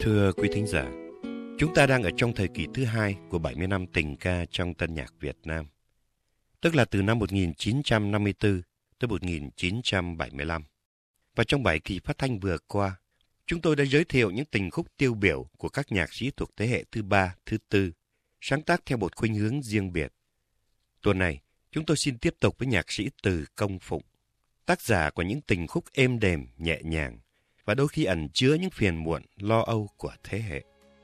Thưa quý thính giả, chúng ta đang ở trong thời kỳ thứ hai của 70 năm tình ca trong tân nhạc Việt Nam, tức là từ năm 1954 tới 1975. Và trong 7 kỳ phát thanh vừa qua, chúng tôi đã giới thiệu những tình khúc tiêu biểu của các nhạc sĩ thuộc thế hệ thứ ba, thứ tư, sáng tác theo một khuynh hướng riêng biệt. Tuần này, chúng tôi xin tiếp tục với nhạc sĩ Từ Công Phụng, tác giả của những tình khúc êm đềm, nhẹ nhàng và đôi khi ẩn chứa những phiền muộn, lo âu của thế hệ.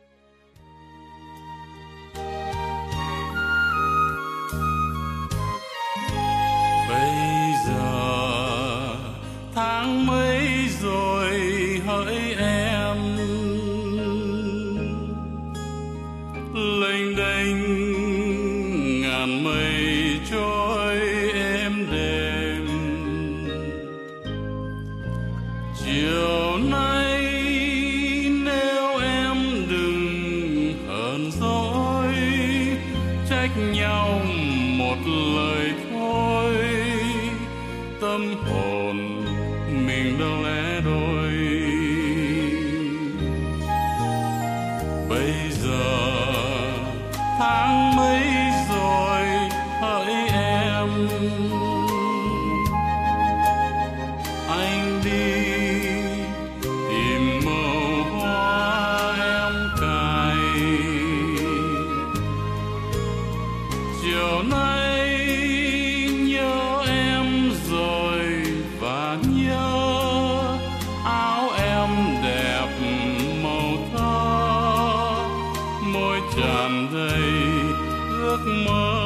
Bây giờ tháng mấy rồi hỡi em, lênh đênh ngàn mây trôi êm đềm. Chiều nay nếu em đừng hờn dỗi, trách nhau một lời thôi, tâm hồn mình đâu lẽ đôi. Bây giờ tháng mấy rồi hỡi em, anh đi tìm màu hoa em cài. Chiều nay nhớ em rồi và nhớ áo em đẹp màu thơ, môi tràn đầy ước mơ.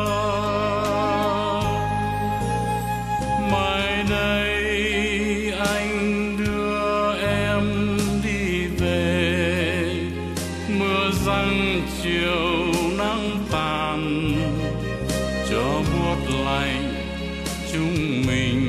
Mai đây anh đưa em đi về, mưa giăng chiều nắng tàn, cho buốt lạnh chúng mình.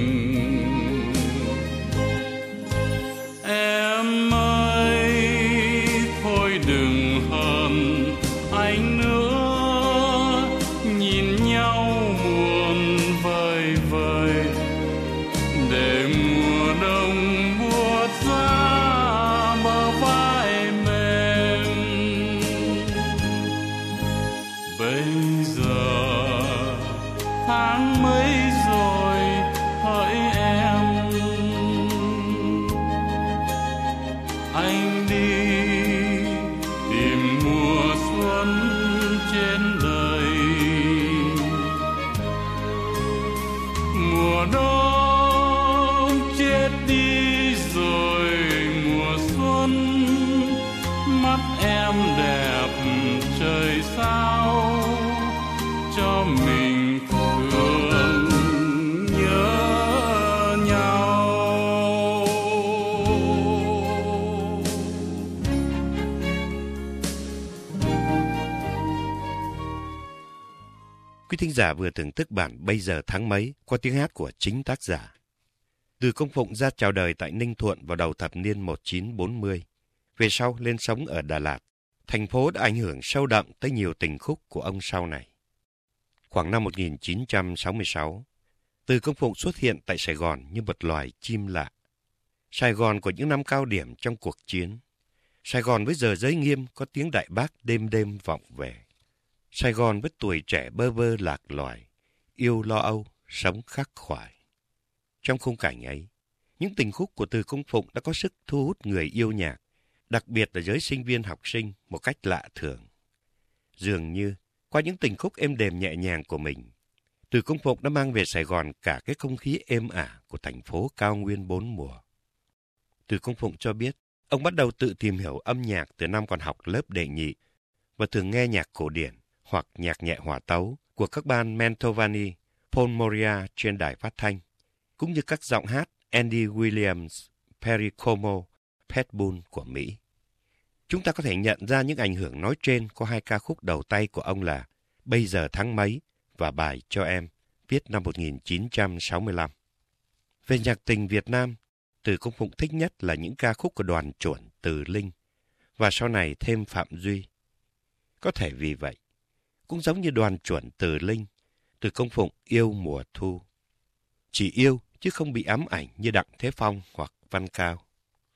Em ơi thôi đừng hờn anh nữa, nhìn nhau buồn vơi vơi, để mùa đông buốt giá bờ vai mềm. Bây giờ tháng mấy rồi hỡi em, anh đi tìm mùa xuân trên đời. Mùa đông chết đi rồi mùa xuân, mắt em đẹp trời sao cho mình thương nhớ nhau. Quý thính giả vừa thưởng thức bản Bây giờ tháng mấy qua tiếng hát của chính tác giả. Từ Công Phụng ra chào đời tại Ninh Thuận vào đầu thập niên 1940. Về sau lên sống ở Đà Lạt, thành phố đã ảnh hưởng sâu đậm tới nhiều tình khúc của ông sau này. Khoảng năm 1966, Từ Công Phụng xuất hiện tại Sài Gòn như một loài chim lạ. Sài Gòn của những năm cao điểm trong cuộc chiến. Sài Gòn với giờ giới nghiêm có tiếng đại bác đêm đêm vọng về. Sài Gòn với tuổi trẻ bơ vơ lạc loài, yêu lo âu, sống khắc khoải. Trong khung cảnh ấy, những tình khúc của Từ Công Phụng đã có sức thu hút người yêu nhạc, đặc biệt là giới sinh viên học sinh một cách lạ thường. Dường như, qua những tình khúc êm đềm nhẹ nhàng của mình, Từ Công Phụng đã mang về Sài Gòn cả cái không khí êm ả của thành phố cao nguyên bốn mùa. Từ Công Phụng cho biết, ông bắt đầu tự tìm hiểu âm nhạc từ năm còn học lớp đệ nhị và thường nghe nhạc cổ điển hoặc nhạc nhẹ hòa tấu của các ban Mantovani, Paul Moria trên đài phát thanh, cũng như các giọng hát Andy Williams, Perry Como, Pat Boone của Mỹ. Chúng ta có thể nhận ra những ảnh hưởng nói trên qua hai ca khúc đầu tay của ông là Bây giờ tháng mấy và Bài cho em, viết năm 1965. Về nhạc tình Việt Nam, Từ Công Phụng thích nhất là những ca khúc của đoàn chuẩn Từ Linh và sau này thêm Phạm Duy. Có thể vì vậy, cũng giống như đoàn chuẩn Từ Linh, Từ Công Phụng yêu mùa thu. Chỉ yêu chứ không bị ám ảnh như Đặng Thế Phong hoặc Văn Cao.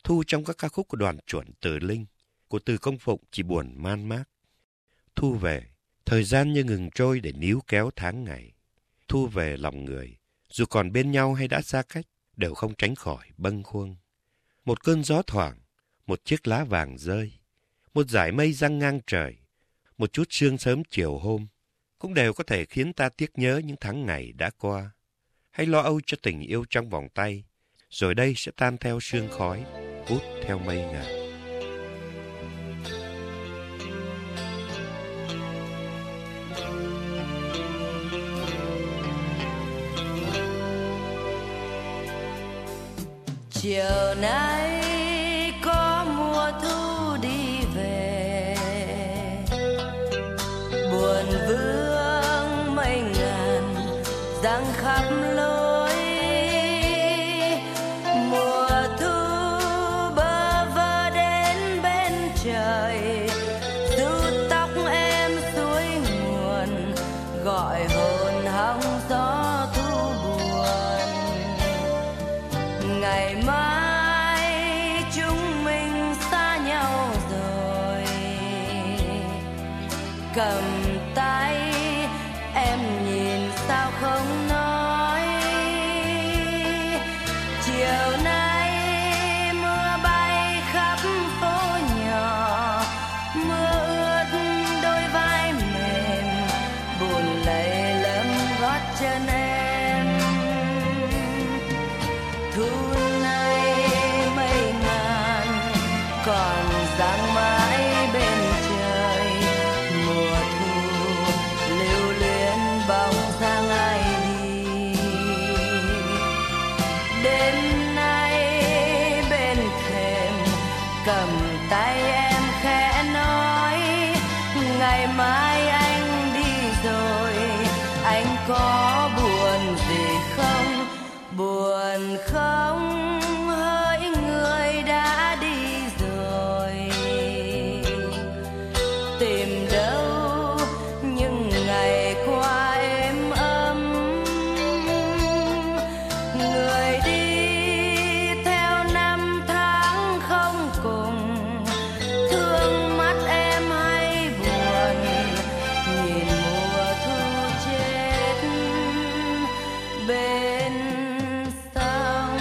Thu trong các ca khúc của đoàn chuẩn Từ Linh, của Từ Công Phụng chỉ buồn man mác. Thu về, thời gian như ngừng trôi để níu kéo tháng ngày. Thu về lòng người, dù còn bên nhau hay đã xa cách, đều không tránh khỏi bâng khuâng. Một cơn gió thoảng, một chiếc lá vàng rơi, một dải mây giăng ngang trời, một chút sương sớm chiều hôm, cũng đều có thể khiến ta tiếc nhớ những tháng ngày đã qua, hay lo âu cho tình yêu trong vòng tay, rồi đây sẽ tan theo sương khói, út theo mây ngàn. Chiều nay có mùa thu đi về, buồn vương mây ngàn giăng khắp lối. Mùa thu bơ vơ đến bên trời, du tóc em suối nguồn, gọi hồn hong gió thu buồn. Ngày mai chúng mình xa nhau rồi, cầm tay em nhìn sao không nói. Chiều nay mưa bay khắp phố nhỏ, mưa ướt đôi vai mềm, buồn lầy lấm gót chân em. Thu nay mây ngàn còn giăng mãi bên trời, mùa thu lưu luyến bóng dáng ai đi. Đêm nay bên thềm cầm tay em khẽ nói, ngày mai anh đi rồi, anh có buồn gì không? Buồn không hỡi người đã đi rồi, tìm đâu những ngày qua êm ấm. Người đi theo năm tháng không cùng, thương mắt em hay buồn, nhìn mùa thu chết bên sông.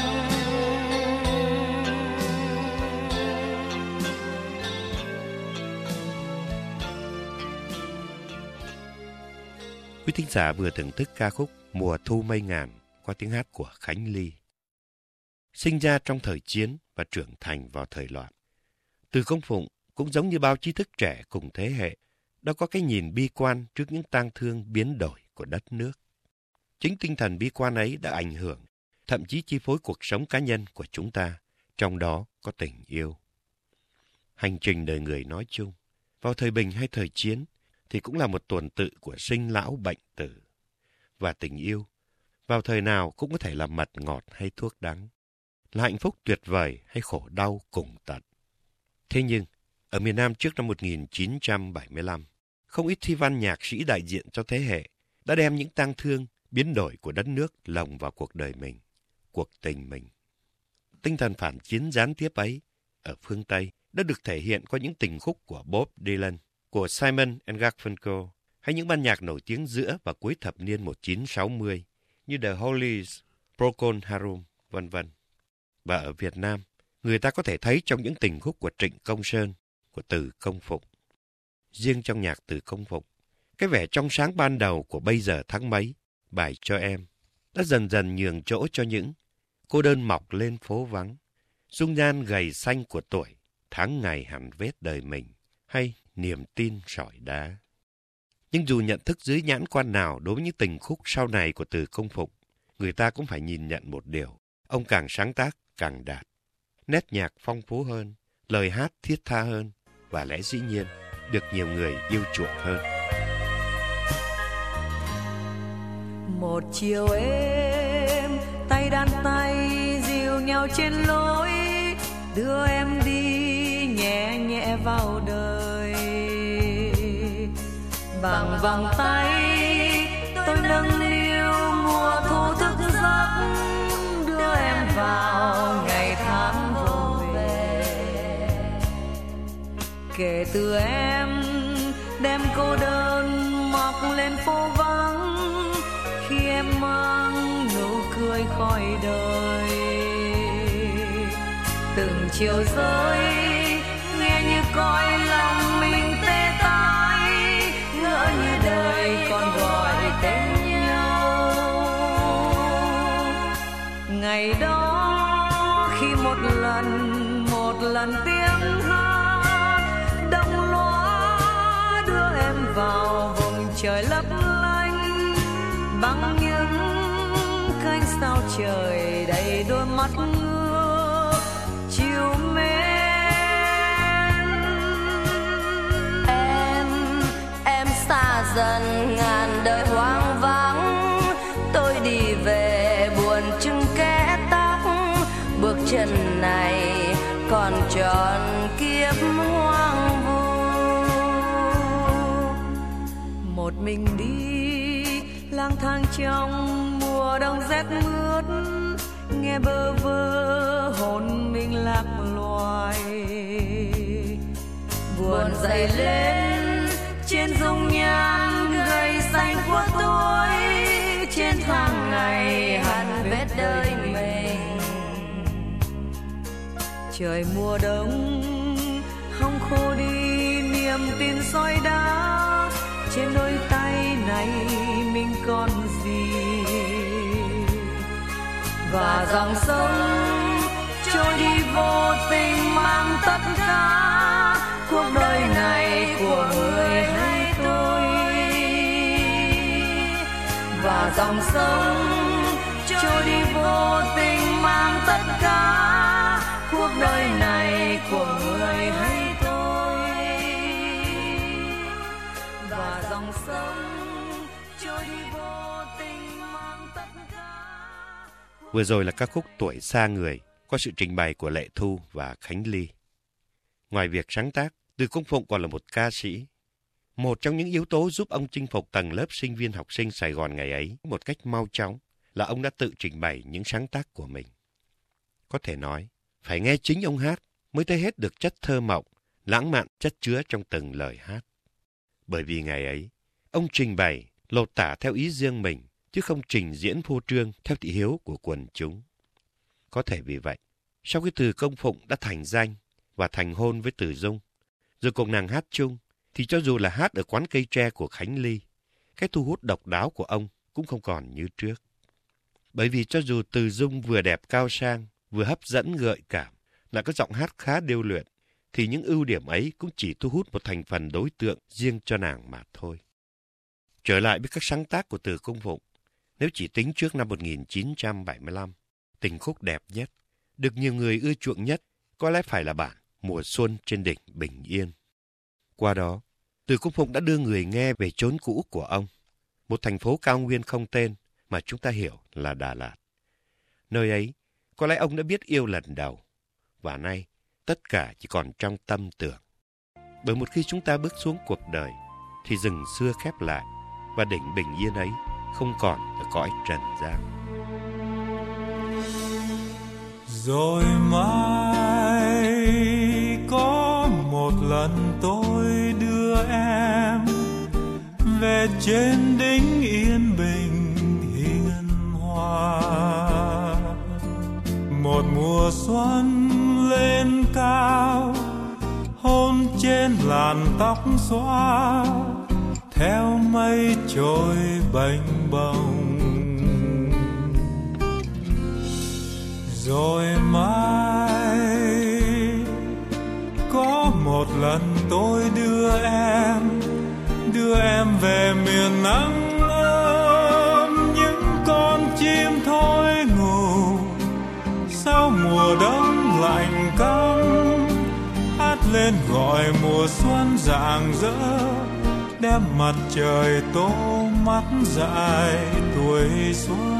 Quý thính giả vừa thưởng thức ca khúc Mùa Thu Mây Ngàn qua tiếng hát của Khánh Ly. Sinh ra trong thời chiến và trưởng thành vào thời loạn, Từ Công Phụng cũng giống như bao trí thức trẻ cùng thế hệ, đã có cái nhìn bi quan trước những tang thương biến đổi của đất nước. Chính tinh thần bi quan ấy đã ảnh hưởng, thậm chí chi phối cuộc sống cá nhân của chúng ta, trong đó có tình yêu. Hành trình đời người nói chung, vào thời bình hay thời chiến, thì cũng là một tuần tự của sinh lão bệnh tử. Và tình yêu, vào thời nào cũng có thể là mật ngọt hay thuốc đắng, là hạnh phúc tuyệt vời hay khổ đau cùng tận. Thế nhưng, ở miền Nam trước năm 1975, không ít thi văn nhạc sĩ đại diện cho thế hệ đã đem những tang thương, biến đổi của đất nước lồng vào cuộc đời mình, cuộc tình mình. Tinh thần phản chiến gián tiếp ấy, ở phương Tây, đã được thể hiện qua những tình khúc của Bob Dylan, của Simon & Garfunkel, hay những ban nhạc nổi tiếng giữa và cuối thập niên 1960 như The Hollies, Procol Harum, v.v. Và ở Việt Nam, người ta có thể thấy trong những tình khúc của Trịnh Công Sơn, của Từ Công Phụng. Riêng trong nhạc Từ Công Phụng, cái vẻ trong sáng ban đầu của Bây Giờ Tháng Mấy, bài Cho Em, đã dần dần nhường chỗ cho những cô đơn mọc lên phố vắng, dung nhan gầy xanh của tuổi, tháng ngày hằn vết đời mình, hay niềm tin sỏi đá. Nhưng dù nhận thức dưới nhãn quan nào đối với những tình khúc sau này của Từ Công Phụng, người ta cũng phải nhìn nhận một điều, ông càng sáng tác càng đạt. Nét nhạc phong phú hơn, lời hát thiết tha hơn, và lẽ dĩ nhiên được nhiều người yêu chuộng hơn. Một chiều êm, tay đan tay dìu nhau trên lối, đưa em đi nhẹ nhẹ vào đời. Bằng vòng tay tôi nâng niu mùa thu thức giấc, đưa em vào ngày tháng vô về. Kể từ em đem cô đơn mọc lên phố vắng, khi em mang nụ cười khỏi đời. Từng chiều rơi nghe như coi lòng mình tê tái, ngỡ như đời còn gọi tên nhau. Ngày đó khi một lần tiếng hát đông loa đưa em vào vùng trời lấp lánh, bằng những cánh sao trời đầy đôi mắt ngước chiều mến. Em xa dần ngàn đời hoang vắng, tôi đi về buồn chừng kẽ tóc, bước chân này còn tròn kiếp hoang vu. Một mình đi lang thang trong mùa đông rét mướt, nghe bơ vơ hồn mình lạc loài. Buồn dậy lên trên dung nhan gầy xanh của tôi, trên tháng ngày hằn vết đời mình. Trời mùa đông không khô đi niềm tin soi đá, trên đôi tay này mình còn gì. Và dòng sông trôi đi vô tình mang tất cả cuộc đời này của người hay tôi. Và dòng sông trôi đi vô tình mang tất cả cuộc đời này của người hay tôi. Và dòng sông trôi đi vô tình mang tất cả. Vừa rồi là ca khúc Tuổi Xa Người, có sự trình bày của Lệ Thu và Khánh Ly. Ngoài việc sáng tác, Từ Công Phụng còn là một ca sĩ. Một trong những yếu tố giúp ông chinh phục tầng lớp sinh viên học sinh Sài Gòn ngày ấy một cách mau chóng là ông đã tự trình bày những sáng tác của mình. Có thể nói, phải nghe chính ông hát mới thấy hết được chất thơ mộng, lãng mạn chất chứa trong từng lời hát. Bởi vì ngày ấy, ông trình bày, lột tả theo ý riêng mình, chứ không trình diễn phô trương theo thị hiếu của quần chúng. Có thể vì vậy, sau khi Từ Công Phụng đã thành danh và thành hôn với Từ Dung, rồi cùng nàng hát chung, thì cho dù là hát ở quán cây tre của Khánh Ly, cái thu hút độc đáo của ông cũng không còn như trước. Bởi vì cho dù Từ Dung vừa đẹp cao sang, vừa hấp dẫn gợi cảm, lại có giọng hát khá điêu luyện, thì những ưu điểm ấy cũng chỉ thu hút một thành phần đối tượng riêng cho nàng mà thôi. Trở lại với các sáng tác của Từ Công Phụng, nếu chỉ tính trước năm 1975, tình khúc đẹp nhất, được nhiều người ưa chuộng nhất, có lẽ phải là bản Mùa Xuân trên đỉnh Bình Yên. Qua đó, Từ Công Phụng đã đưa người nghe về chốn cũ của ông, một thành phố cao nguyên không tên mà chúng ta hiểu là Đà Lạt. Nơi ấy, có lẽ ông đã biết yêu lần đầu, và nay tất cả chỉ còn trong tâm tưởng. Bởi một khi chúng ta bước xuống cuộc đời, thì rừng xưa khép lại, và đỉnh Bình Yên ấy không còn ở cõi trần gian. Rồi mai có một lần tôi đưa em về trên đỉnh Yên Bình hiền hòa. Một mùa xuân lên cao, hôn trên làn tóc xóa, theo mây trôi bềnh bồng. Rồi mai có một lần tôi đưa em về miền nắng ấm, những con chim thôi ngủ sau mùa đông lạnh căm, hát lên gọi mùa xuân rạng rỡ, đem mặt trời tô mắt dại tuổi xuân.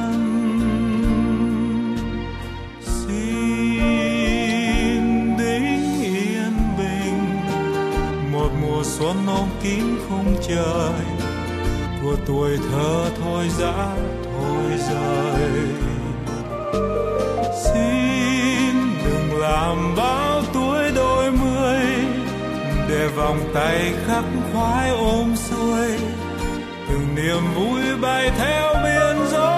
Xuân ôm kín khung trời của tuổi thơ thôi dã thôi rời. Xin đừng làm bao tuổi đôi mươi để vòng tay khắc khoái ôm xuôi, từng niềm vui bay theo biển gió.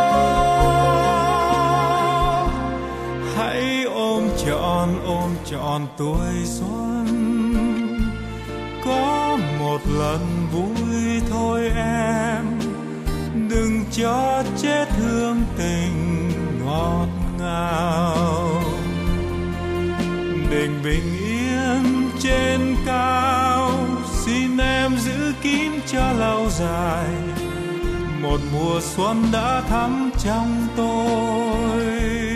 Hãy ôm trọn tuổi xuân, có một lần vui thôi em, đừng cho chết hương tình ngọt ngào. Đình bình yên trên cao, xin em giữ kín cho lâu dài, một mùa xuân đã thắm trong tôi.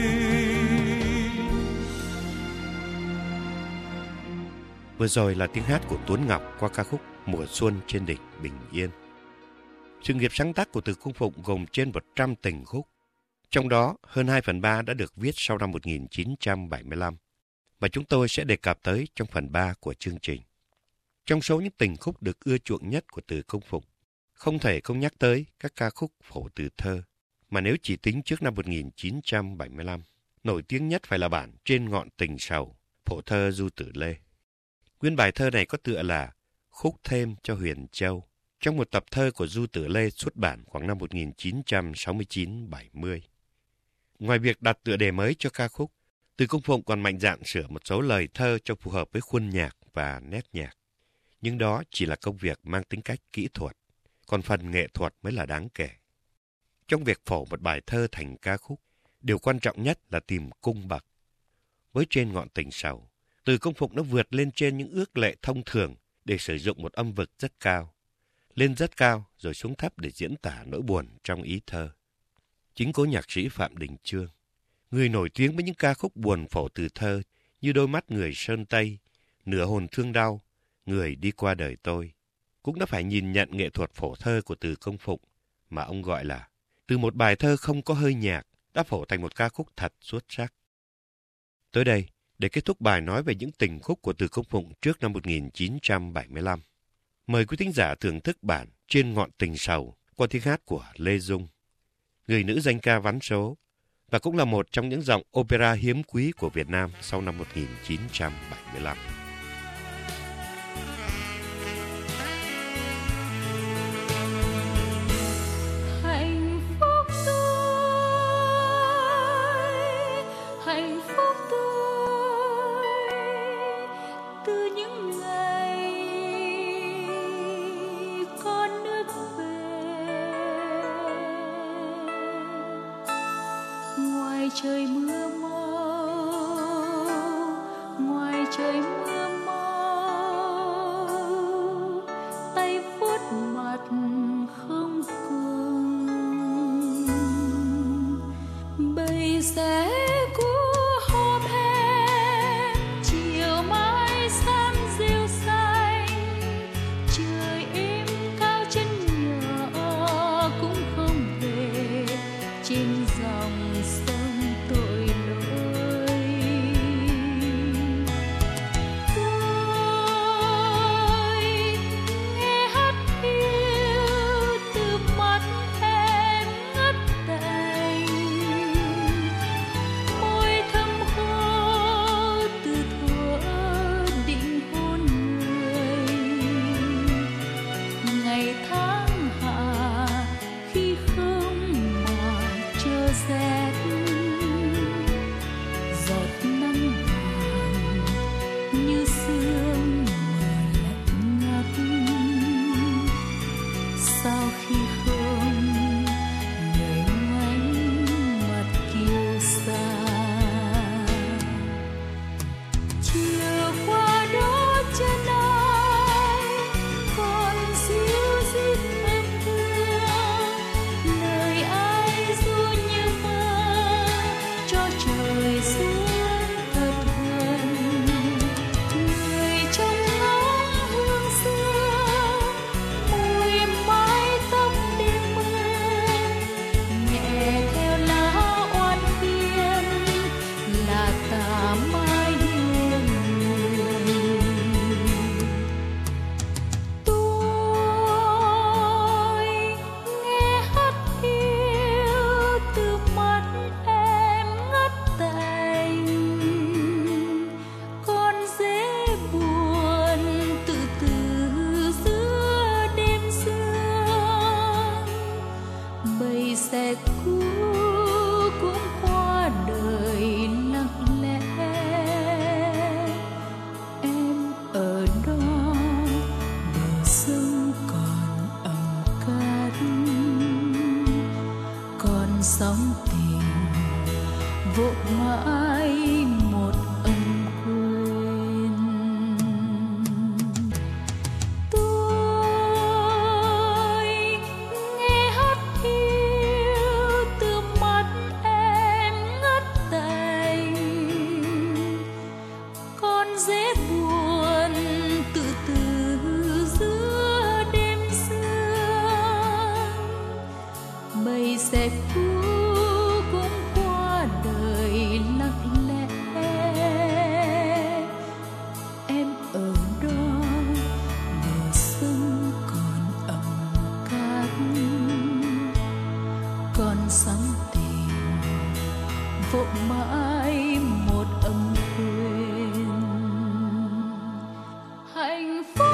Vừa rồi là tiếng hát của Tuấn Ngọc qua ca khúc Mùa Xuân trên đỉnh Bình Yên. Sự nghiệp sáng tác của Từ Công Phụng gồm trên 100 tình khúc, trong đó hơn 2/3 đã được viết sau năm 1975, và chúng tôi sẽ đề cập tới trong phần 3 của chương trình. Trong số những tình khúc được ưa chuộng nhất của Từ Công Phụng, không thể không nhắc tới các ca khúc phổ từ thơ, mà nếu chỉ tính trước năm 1975, nổi tiếng nhất phải là bản Trên Ngọn Tình Sầu, phổ thơ Du Tử Lê. Nguyên bài thơ này có tựa là Khúc Thêm cho Huyền Châu, trong một tập thơ của Du Tử Lê xuất bản khoảng năm 1969-70. Ngoài việc đặt tựa đề mới cho ca khúc, Từ Công Phụng còn mạnh dạn sửa một số lời thơ cho phù hợp với khuôn nhạc và nét nhạc. Nhưng đó chỉ là công việc mang tính cách kỹ thuật, còn phần nghệ thuật mới là đáng kể. Trong việc phổ một bài thơ thành ca khúc, điều quan trọng nhất là tìm cung bậc. Với Trên Ngọn Tình Sầu, Từ Công Phụng đã vượt lên trên những ước lệ thông thường để sử dụng một âm vực rất cao. Lên rất cao rồi xuống thấp để diễn tả nỗi buồn trong ý thơ. Chính cố nhạc sĩ Phạm Đình Chương, người nổi tiếng với những ca khúc buồn phổ từ thơ như Đôi Mắt Người Sơn Tây, Nửa Hồn Thương Đau, Người Đi Qua Đời Tôi, cũng đã phải nhìn nhận nghệ thuật phổ thơ của Từ Công Phụng mà ông gọi là từ một bài thơ không có hơi nhạc đã phổ thành một ca khúc thật xuất sắc. Tới đây, để kết thúc bài nói về những tình khúc của Từ Công Phụng trước năm 1975, mời quý thính giả thưởng thức bản Trên Ngọn Tình Sầu qua tiếng hát của Lê Dung, người nữ danh ca vắn số, và cũng là một trong những dòng opera hiếm quý của Việt Nam sau năm 1975. Trời mưa mau, ngoài trời mưa mau, tay vuốt mặt không cùng. Bây sẽ của hôm hè, chiều mai sam rêu xanh, trời êm cao chân nhỏ cũng không về trên dòng sông tội sóng tình vội mãi một âm quên. Tôi nghe hát yêu từ mắt em ngất tành, con dễ buồn từ từ giữa đêm sương. Mây sẽ phủ cũng qua đời lặng lẽ, em ở đó bờ sông còn ẩm cát, còn sóng tình vội mãi một âm quên. Hạnh phúc